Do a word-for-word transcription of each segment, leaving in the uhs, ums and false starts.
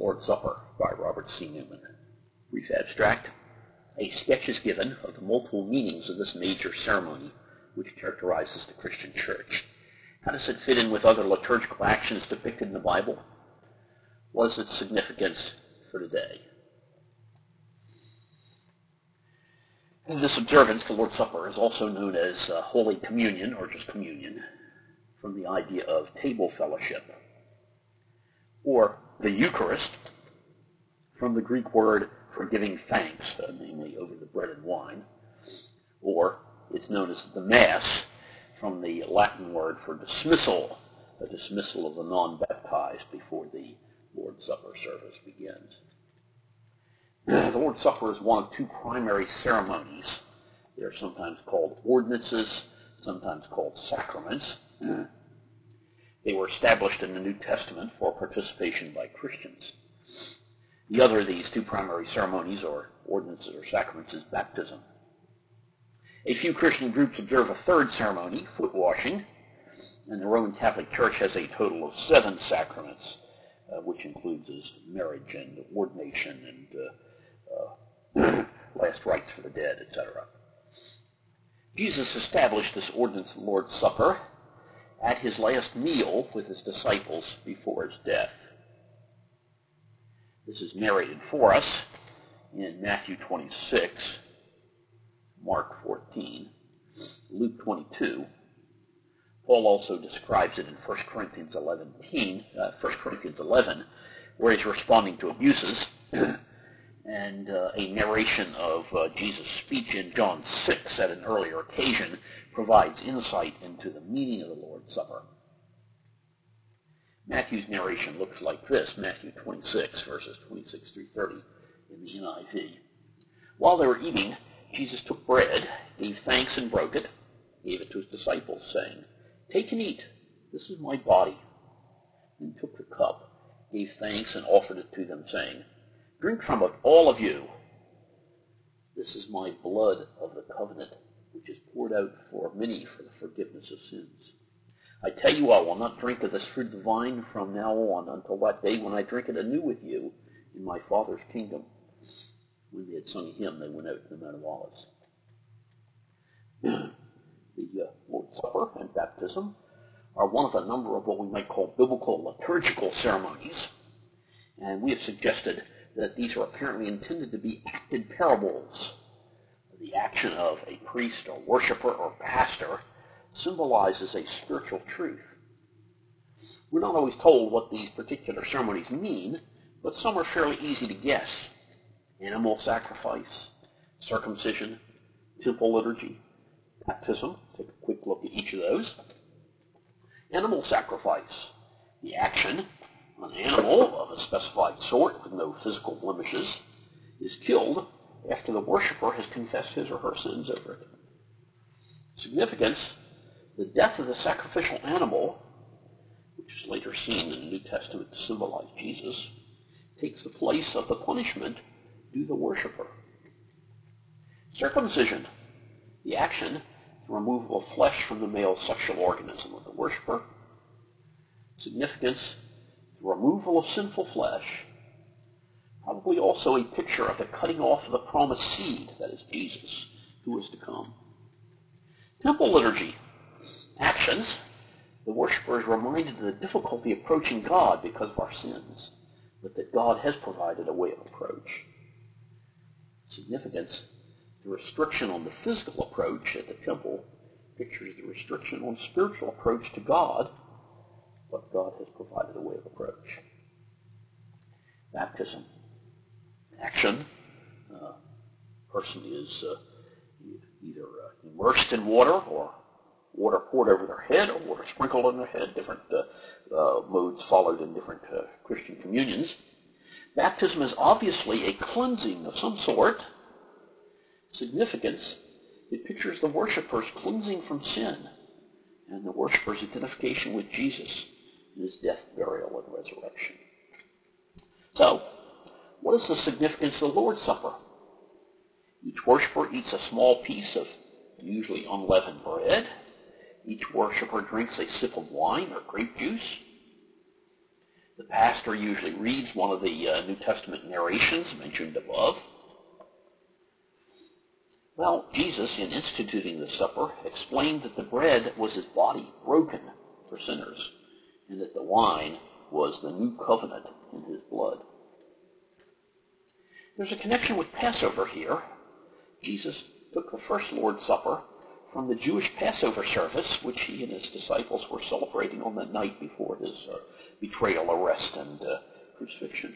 Lord's Supper by Robert C. Newman. Brief abstract. A sketch is given of the multiple meanings of this major ceremony which characterizes the Christian church. How does it fit in with other liturgical actions depicted in the Bible? What is its significance for today? This observance, the Lord's Supper, is also known as uh, Holy Communion, or just communion, from the idea of table fellowship, or the Eucharist, from the Greek word for giving thanks, uh, namely over the bread and wine, or it's known as the Mass, from the Latin word for dismissal, a dismissal of the non-baptized before the Lord's Supper service begins. The Lord's Supper is one of two primary ceremonies. They are sometimes called ordinances, sometimes called sacraments. They were established in the New Testament for participation by Christians. The other of these two primary ceremonies, or ordinances or sacraments, is baptism. A few Christian groups observe a third ceremony, foot washing, and the Roman Catholic Church has a total of seven sacraments, uh, which includes marriage and ordination and uh, uh, last rites for the dead, et cetera. Jesus established this ordinance of the Lord's Supper at his last meal with his disciples before his death. This is narrated for us in Matthew twenty-six, Mark fourteen, Luke twenty-two. Paul also describes it in First Corinthians eleven, uh, First Corinthians eleven, where he's responding to abuses, and uh, a narration of uh, Jesus' speech in John six at an earlier occasion provides insight into the meaning of the Lord's Supper. Matthew's narration looks like this, Matthew twenty-six, verses twenty-six through thirty in the N I V. While they were eating, Jesus took bread, gave thanks and broke it, gave it to his disciples, saying, "Take and eat, this is my body." Then took the cup, gave thanks and offered it to them, saying, "Drink from it, all of you. This is my blood of the covenant, which is poured out for many for the forgiveness of sins. I tell you, I will not drink of this fruit of the vine from now on until that day when I drink it anew with you in my Father's kingdom." When they had sung a hymn, they went out to the Mount of Olives. The uh, Lord's Supper and baptism are one of a number of what we might call biblical liturgical ceremonies, and we have suggested that these are apparently intended to be acted parables. The action of a priest or worshiper or pastor symbolizes a spiritual truth. We're not always told what these particular ceremonies mean, but some are fairly easy to guess. Animal sacrifice, circumcision, temple liturgy, baptism. Take a quick look at each of those. Animal sacrifice, the action, an animal of a specified sort with no physical blemishes, is killed after the worshiper has confessed his or her sins over it. Significance, the death of the sacrificial animal, which is later seen in the New Testament to symbolize Jesus, takes the place of the punishment due to the worshiper. Circumcision, the action, the removal of flesh from the male sexual organism of the worshiper. Significance, the removal of sinful flesh, probably also a picture of the cutting off of the promised seed, that is Jesus, who is to come. Temple liturgy, actions, the worshiper is reminded of the difficulty approaching God because of our sins, but that God has provided a way of approach. Significance, the restriction on the physical approach at the temple pictures the restriction on spiritual approach to God, but God has provided a way of approach. Baptism, action, uh, person is uh, either uh, immersed in water or water poured over their head or water sprinkled on their head, different uh, uh, modes followed in different uh, Christian communions. Baptism is obviously a cleansing of some sort. Significance, it pictures the worshiper's cleansing from sin and the worshiper's identification with Jesus in his death, burial, and resurrection. So, what is the significance of the Lord's Supper? Each worshiper eats a small piece of usually unleavened bread. Each worshiper drinks a sip of wine or grape juice. The pastor usually reads one of the uh, New Testament narrations mentioned above. Well, Jesus, in instituting the supper, explained that the bread was his body broken for sinners, and that the wine was the new covenant in his blood. There's a connection with Passover here. Jesus took the first Lord's Supper from the Jewish Passover service, which he and his disciples were celebrating on the night before his uh, betrayal, arrest, and uh, crucifixion.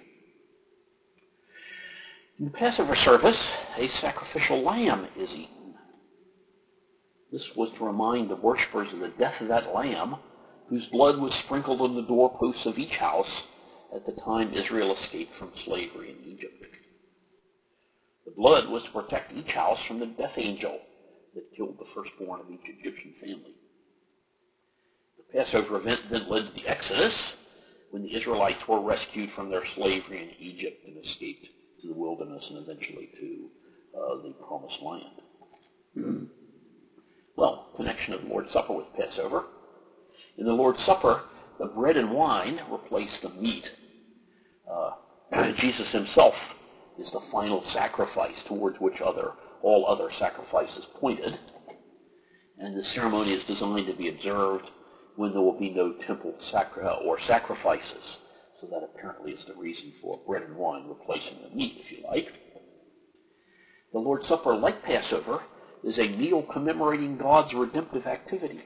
In the Passover service, a sacrificial lamb is eaten. This was to remind the worshippers of the death of that lamb, whose blood was sprinkled on the doorposts of each house at the time Israel escaped from slavery in Egypt. The blood was to protect each house from the death angel that killed the firstborn of each Egyptian family. The Passover event then led to the Exodus, when the Israelites were rescued from their slavery in Egypt and escaped to the wilderness and eventually to uh, the Promised Land. Well, connection of the Lord's Supper with Passover. In the Lord's Supper, the bread and wine replace the meat. Uh, Jesus himself is the final sacrifice towards which other all other sacrifices pointed. And the ceremony is designed to be observed when there will be no temple sacri- or sacrifices. So that apparently is the reason for bread and wine replacing the meat, if you like. The Lord's Supper, like Passover, is a meal commemorating God's redemptive activity.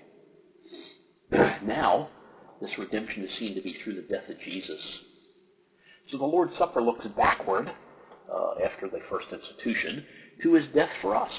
Now, this redemption is seen to be through the death of Jesus. So the Lord's Supper looks backward, uh, after the first institution, to his death for us.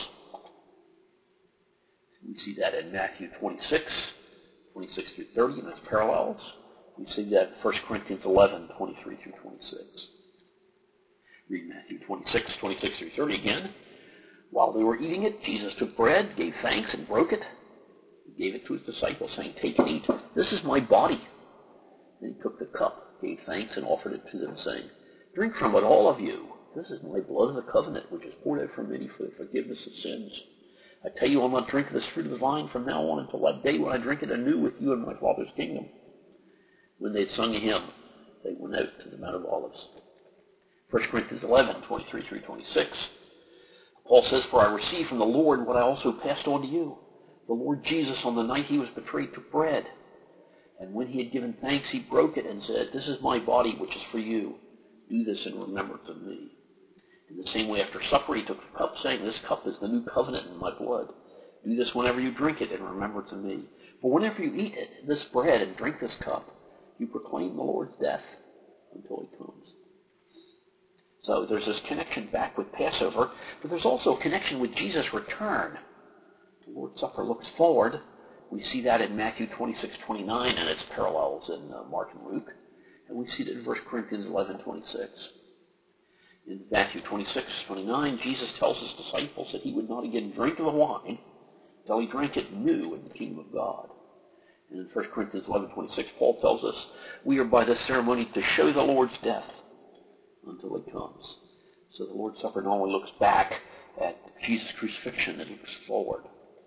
We see that in Matthew twenty-six, twenty-six through thirty, and its parallels. We see that in First Corinthians eleven, twenty-three through twenty-six. Read Matthew twenty-six, twenty-six through thirty again. While they were eating it, Jesus took bread, gave thanks, and broke it. He gave it to his disciples, saying, "Take and eat. This is my body." Then he took the cup, gave thanks, and offered it to them, saying, "Drink from it, all of you. This is my blood of the covenant, which is poured out for many for the forgiveness of sins. I tell you, I'll not drink of this fruit of the vine from now on until that day when I drink it anew with you in my Father's kingdom." When they had sung a hymn, they went out to the Mount of Olives. First Corinthians eleven, twenty-three through twenty-six. Paul says, "For I received from the Lord what I also passed on to you. The Lord Jesus, on the night he was betrayed, took bread. And when he had given thanks, he broke it and said, 'This is my body, which is for you. Do this in remembrance of me.' In the same way, after supper, he took the cup, saying, 'This cup is the new covenant in my blood. Do this whenever you drink it in remembrance of me. For whenever you eat it, this bread, and drink this cup, you proclaim the Lord's death until he comes.'" So there's this connection back with Passover, but there's also a connection with Jesus' return. The Lord's Supper looks forward. We see that in Matthew twenty-six, twenty-nine, and its parallels in uh, Mark and Luke. And we see that in First Corinthians eleven, twenty-six. In Matthew twenty-six, twenty-nine, Jesus tells his disciples that he would not again drink of the wine until he drank it new in the kingdom of God. And in First Corinthians eleven, twenty-six, Paul tells us, we are by this ceremony to show the Lord's death until he comes. So the Lord's Supper not only looks back at Jesus' crucifixion, it looks forward.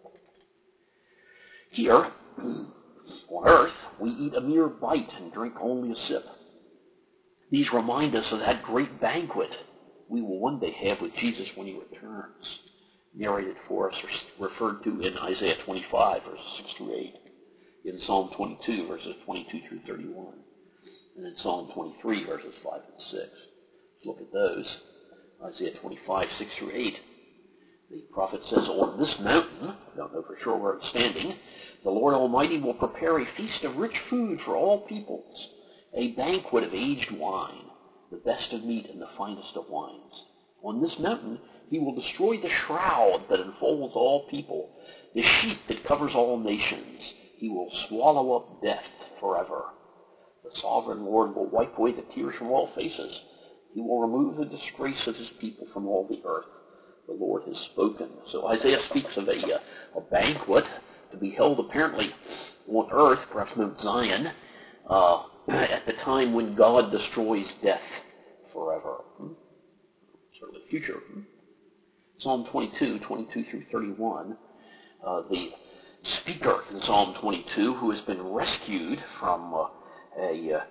Here, on earth, we eat a mere bite and drink only a sip. These remind us of that great banquet we will one day have with Jesus when he returns, narrated for us or referred to in Isaiah twenty-five, verses six through eight, in Psalm twenty-two, verses twenty-two through thirty-one, and in Psalm twenty-three, verses five and six. Let's look at those. Isaiah twenty-five, six through eight. The prophet says, "On this mountain," I don't know for sure where it's standing, "the Lord Almighty will prepare a feast of rich food for all peoples, a banquet of aged wine, the best of meat and the finest of wines. On this mountain he will destroy the shroud that enfolds all people, the sheet that covers all nations. He will swallow up death forever. The sovereign Lord will wipe away the tears from all faces. He will remove the disgrace of his people from all the earth. The Lord has spoken." So Isaiah speaks of a, uh, a banquet to be held apparently on earth, perhaps Mount Zion, uh, at the time when God destroys death forever. Hmm? Certainly future. Hmm? Psalm twenty-two, twenty-two through thirty-one, uh, the speaker in Psalm twenty-two who has been rescued from uh, a, uh,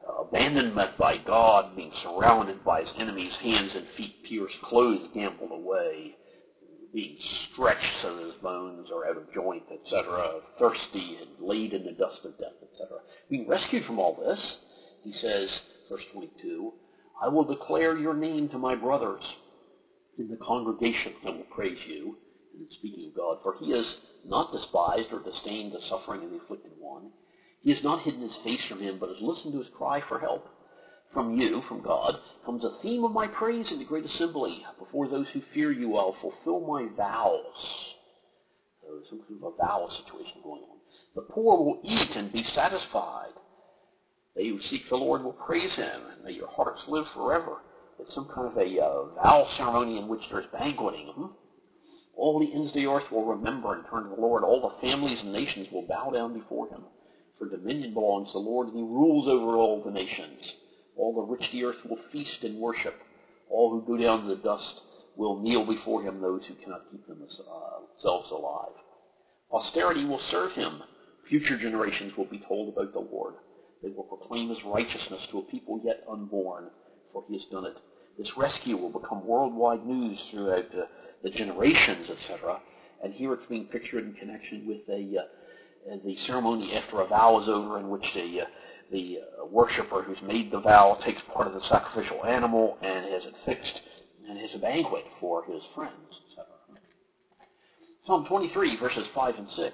abandonment by God, being surrounded by his enemies, hands and feet pierced, clothes gambled away, being stretched so that his bones are out of joint, et cetera, thirsty and laid in the dust of death, et cetera. Being rescued from all this, he says, verse twenty-two, I will declare your name to my brothers. In the congregation I will praise you. And speaking of God, for he has not despised or disdained the suffering of the afflicted one. He has not hidden his face from him, but has listened to his cry for help. From you, from God, comes a theme of my praise in the great assembly. Before those who fear you, I'll fulfill my vows. So there's some kind of a vow situation going on. The poor will eat and be satisfied. They who seek the Lord will praise him, and may your hearts live forever. It's some kind of a uh, vow ceremony in which there's banqueting. Hmm? All the ends of the earth will remember and turn to the Lord. All the families and nations will bow down before him. For dominion belongs to the Lord, and he rules over all the nations. All the rich of the earth will feast and worship. All who go down to the dust will kneel before him, those who cannot keep themselves alive. Posterity will serve him. Future generations will be told about the Lord. They will proclaim his righteousness to a people yet unborn, for he has done it. This rescue will become worldwide news throughout the, the generations, et cetera. And here it's being pictured in connection with a, uh, the ceremony after a vow is over, in which the, uh, the uh, worshiper who's made the vow takes part of the sacrificial animal and has it fixed and has a banquet for his friends, et cetera. Psalm twenty-three, verses five and six.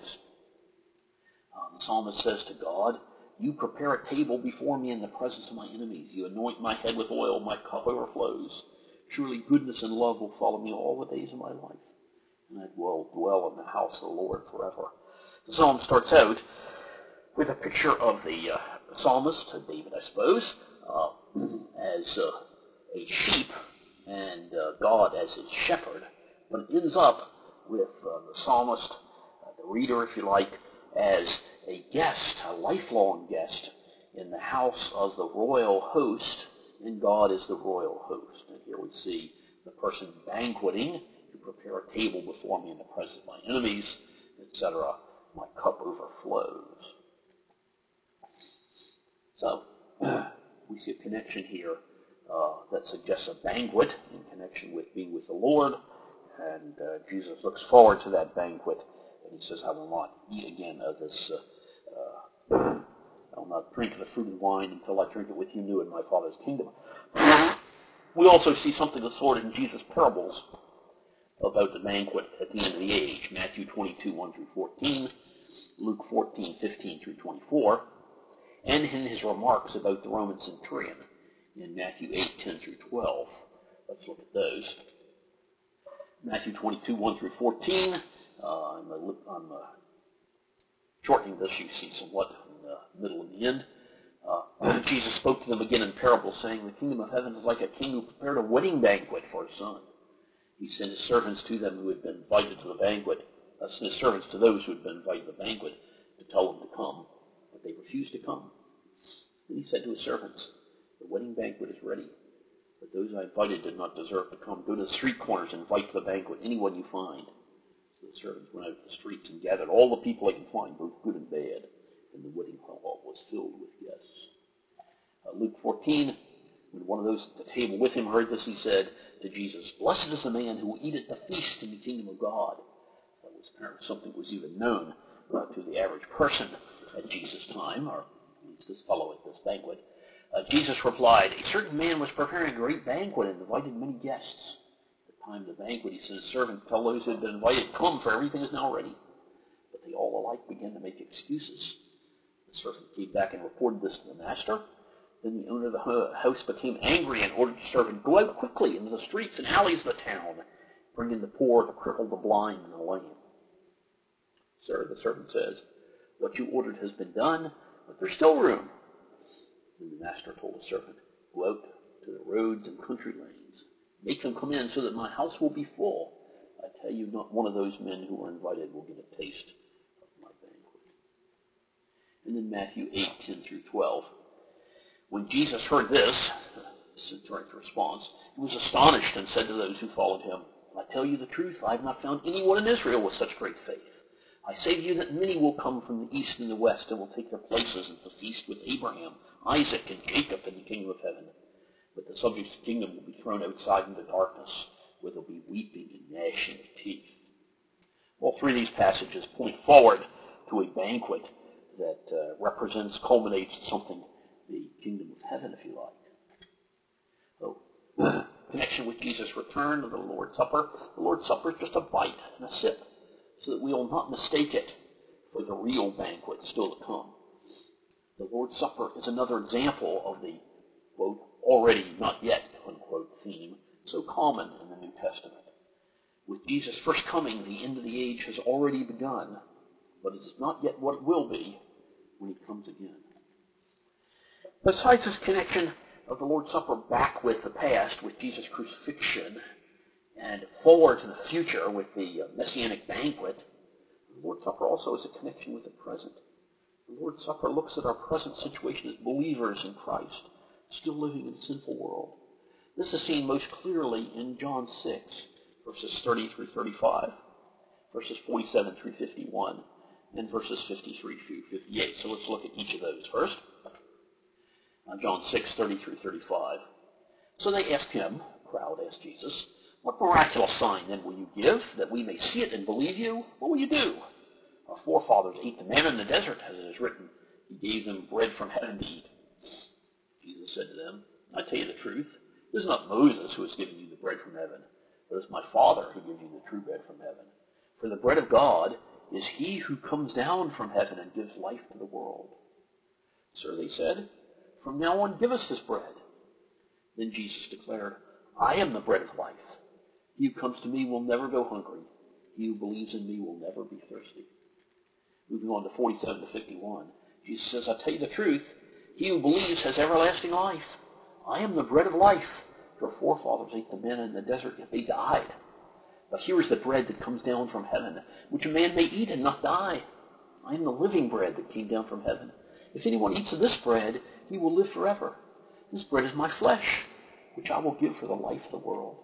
Um, the psalmist says to God, you prepare a table before me in the presence of my enemies. You anoint my head with oil, my cup overflows. Surely goodness and love will follow me all the days of my life, and I will dwell in the house of the Lord forever. The psalm starts out with a picture of the uh, psalmist, David I suppose, uh, as uh, a sheep and uh, God as his shepherd, but it ends up with uh, the psalmist, uh, the reader if you like, as a guest, a lifelong guest, in the house of the royal host, and God is the royal host. And here we see the person banqueting to prepare a table before me in the presence of my enemies, et cetera. My cup overflows. So, we see a connection here uh, that suggests a banquet in connection with being with the Lord, and uh, Jesus looks forward to that banquet, and he says, I will not eat again of this uh, Uh, I will not drink of the fruit and wine until I drink it with you new in my Father's kingdom. We also see something of the sort in Jesus' parables about the banquet at the end of the age. Matthew twenty-two, one through fourteen, Luke fourteen, fifteen through twenty-four, and in his remarks about the Roman centurion in Matthew eight, ten through twelve. Let's look at those. Matthew twenty-two, one through fourteen, uh, on the, on the shortening this, you see somewhat in the middle and the end. Uh, Jesus spoke to them again in parables, saying, the kingdom of heaven is like a king who prepared a wedding banquet for his son. He sent his servants to them who had been invited to the banquet, uh, sent his servants to those who had been invited to the banquet to tell them to come, but they refused to come. Then he said to his servants, the wedding banquet is ready, but those I invited did not deserve to come. Go to the street corners and invite to the banquet anyone you find. The servants went out to the streets and gathered all the people they could find, both good and bad, and the wedding hall was filled with guests. Uh, Luke fourteen, when one of those at the table with him heard this, he said to Jesus, blessed is the man who will eat at the feast in the kingdom of God. That was apparently something that was even known uh, to the average person at Jesus' time, or at least this fellow at this banquet. Uh, Jesus replied, a certain man was preparing a great banquet and invited many guests. Time of the banquet, he says, servant, tell those who have been invited, come, for everything is now ready. But they all alike began to make excuses. The servant came back and reported this to the master. Then the owner of the house became angry and ordered the servant, go out quickly into the streets and alleys of the town, bring in the poor, the crippled, the blind, and the lame. Sir, the servant says, what you ordered has been done, but there's still room. Then the master told the servant, go out to the roads and country lanes. Make them come in so that my house will be full. I tell you, not one of those men who were invited will get a taste of my banquet. And then Matthew eight, ten through twelve. When Jesus heard this, centurion's response, he was astonished and said to those who followed him, I tell you the truth, I have not found anyone in Israel with such great faith. I say to you that many will come from the east and the west and will take their places at the feast with Abraham, Isaac and Jacob in the kingdom of heaven. But the subjects of the kingdom will be thrown outside into darkness, where there will be weeping and gnashing of teeth. All three of these passages point forward to a banquet that uh, represents, culminates something, the kingdom of heaven, if you like. So, in connection with Jesus' return to the Lord's Supper, the Lord's Supper is just a bite and a sip, so that we will not mistake it for the real banquet still to come. The Lord's Supper is another example of the, quote, already not yet, unquote, theme so common in the New Testament. With Jesus' first coming, the end of the age has already begun, but it is not yet what it will be when he comes again. Besides this connection of the Lord's Supper back with the past, with Jesus' crucifixion, and forward to the future with the uh, Messianic banquet, the Lord's Supper also is a connection with the present. The Lord's Supper looks at our present situation as believers in Christ, still living in a sinful world. This is seen most clearly in John six, verses thirty through thirty-five, verses forty-seven through fifty-one, and verses fifty-three through fifty-eight. So let's look at each of those first. Uh, John six, thirty through thirty-five. So they asked him, the crowd asked Jesus, "What miraculous sign then will you give, that we may see it and believe you? What will you do? Our forefathers ate the manna in the desert, as it is written, he gave them bread from heaven to eat." Jesus said to them, "I tell you the truth, it is not Moses who has given you the bread from heaven, but it is my Father who gives you the true bread from heaven. For the bread of God is he who comes down from heaven and gives life to the world." "Sir," they said, "from now on give us this bread." Then Jesus declared, "I am the bread of life. He who comes to me will never go hungry. He who believes in me will never be thirsty." Moving on to forty-seven to fifty-one, Jesus says, "I tell you the truth, he who believes has everlasting life. I am the bread of life. Your forefathers ate the manna in the desert, yet they died. But here is the bread that comes down from heaven, which a man may eat and not die. I am the living bread that came down from heaven. If anyone eats of this bread, he will live forever. This bread is my flesh, which I will give for the life of the world."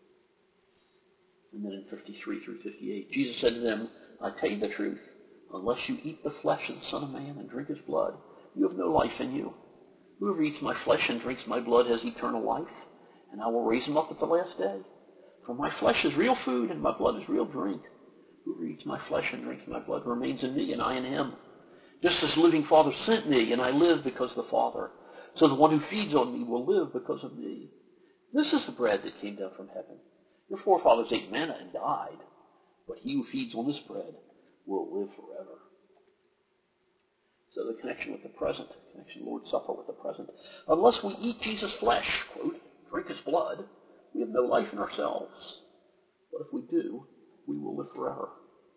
And then in fifty-three through fifty-eight, Jesus said to them, "I tell you the truth, unless you eat the flesh of the Son of Man and drink his blood, you have no life in you. Whoever eats my flesh and drinks my blood has eternal life, and I will raise him up at the last day. For my flesh is real food, and my blood is real drink. Whoever eats my flesh and drinks my blood remains in me, and I in him. Just as the living Father sent me, and I live because of the Father, so the one who feeds on me will live because of me. This is the bread that came down from heaven. Your forefathers ate manna and died, but he who feeds on this bread will live forever." So the connection with the present, the connection of the Lord's Supper with the present. Unless we eat Jesus' flesh, quote, drink his blood, we have no life in ourselves. But if we do, we will live forever.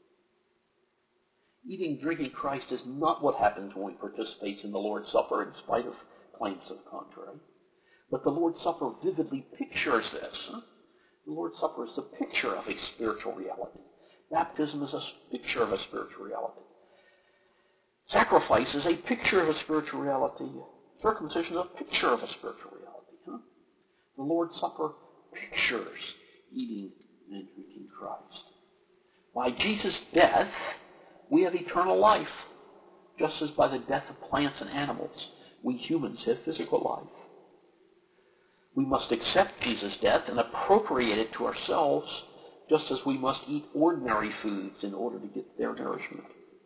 Eating, drinking Christ is not what happens when we participate in the Lord's Supper, in spite of claims to the contrary. But the Lord's Supper vividly pictures this. Huh? The Lord's Supper is the picture of a spiritual reality. Baptism is a picture of a spiritual reality. Sacrifice is a picture of a spiritual reality. Circumcision is a picture of a spiritual reality. Huh? The Lord's Supper pictures eating and drinking Christ. By Jesus' death, we have eternal life, just as by the death of plants and animals, we humans have physical life. We must accept Jesus' death and appropriate it to ourselves, just as we must eat ordinary foods in order to get their nourishment.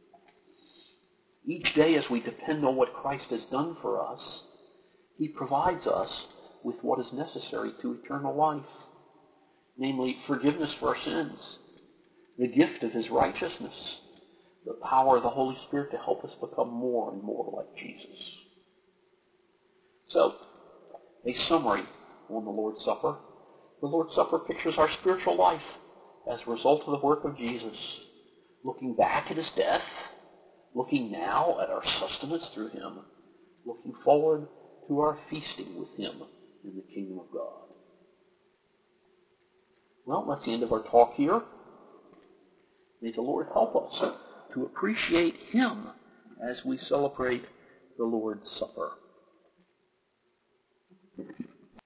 Each day, as we depend on what Christ has done for us, he provides us with what is necessary to eternal life, namely forgiveness for our sins, the gift of his righteousness, the power of the Holy Spirit to help us become more and more like Jesus. So, a summary on the Lord's Supper. The Lord's Supper pictures our spiritual life as a result of the work of Jesus, looking back at his death, looking now at our sustenance through him, looking forward to our feasting with him in the kingdom of God. Well, that's the end of our talk here. May the Lord help us to appreciate him as we celebrate the Lord's Supper.